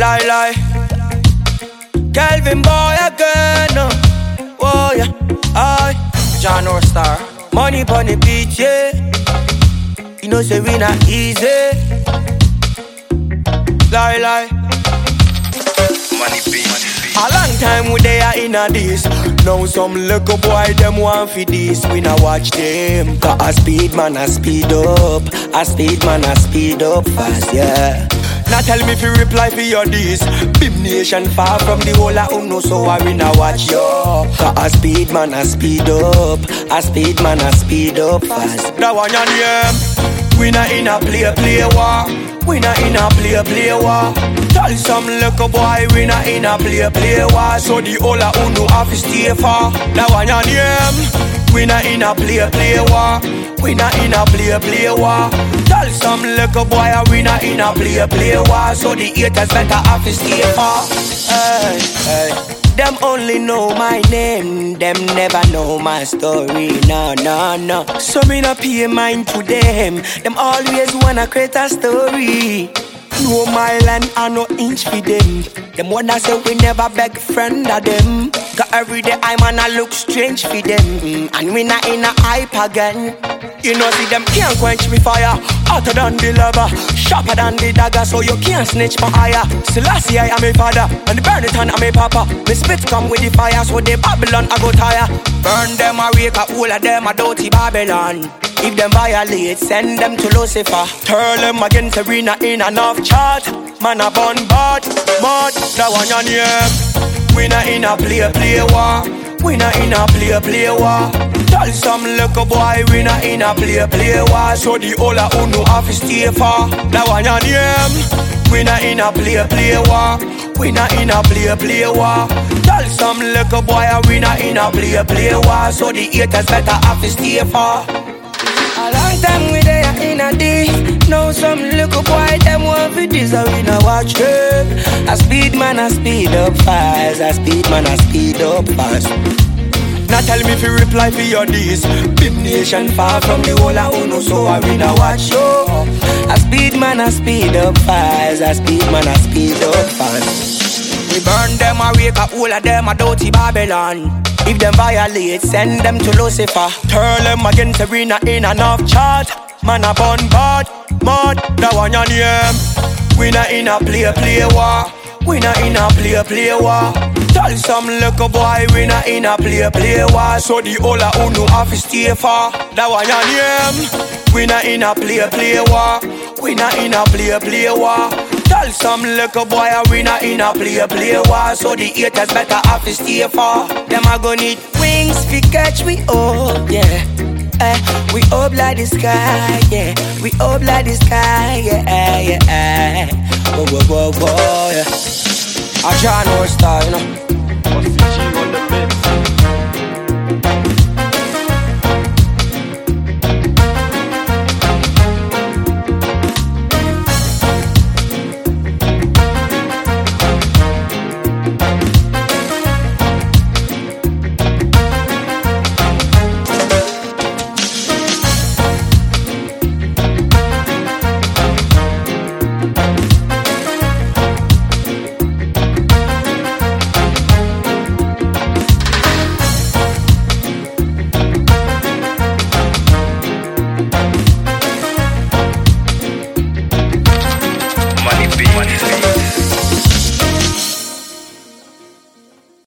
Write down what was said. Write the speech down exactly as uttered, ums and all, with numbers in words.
Lie, lie. Kelvin boy again. Uh. Oh yeah, aye. John or Star. Money pon the beach, yeah. You know say we not easy. Lie, lie. Money beat. A long time we there in a this. Now some little boy them want for this. We not watch them. Cause a speed man a speed up. A speed man a speed up fast, yeah. Now tell me if you reply for your this. Bim Nation far from the whole of Uno, so I we not watch yo. Cause a speed man a speed up. A speed man a speed up fast. That one your name. We not in a play play war. We not in a play play war. Tell some little boy we not in a play play war. So the whole of Uno have to stay far. That one your name. We not in a play play war. We not in a play play war. Tell some little boy we not in a play play war. So the haters better have to stay far. Hey, hey. Them only know my name, them never know my story, no, no, no. So me not pay mind to them, them always wanna create a story. No mile and I no inch for them. Them wanna say we never beg friend of them. Cause every day I man I look strange for them. And we not in a hype again. You know see them can't quench me fire. Hotter than the lover, sharper than the dagger. So you can't snitch my higher. Selassie I am a father, and the burn it and I'm a papa. Me spit come with the fire, so they Babylon I go tire. Burn them a wake up, all of them a dirty Babylon. If them violate, send them to Lucifer. Turn them against arena in enough chart. Man a bun bad, mad, that one your name. We not in a play play war. We not in a play play war. Tell some little boy we not in a play play war. So the whole of Uno have to stay far. That one your name. We not in a play play war. We not in a play play war. Tell some little boy we not in a play play war. So the haters better have to stay far. A long time we there in a day. Now some little boy them want for this, so we not watch them. A speed man a speed up fast. A speed man a speed up fast. Now tell me if you reply for your this. Bim Nation far from the whole of Uno, so I we not watch yo. A speed man a speed up fast. A speed man a speed up fast. We burn them a wake up, all of them a dirty Babylon. If them violate, send them to Lucifer. Turn them against arena in enough chart. Man a bun bad, mad, that one your name. We not in a play play war. We not in a play play war. Tell some little boy we not in a play play war. So the whole of Uno have to stay far. That one your name. We not in a play play war. We not in a play play war. Tell some little boy we not in a play play war. So the haters better have to stay far. Them a go need wings fi catch we up, yeah. Uh, we up like the sky, yeah. We up like the sky, yeah, yeah. Whoa, whoa, whoa, whoa, yeah. A John or Star, you know.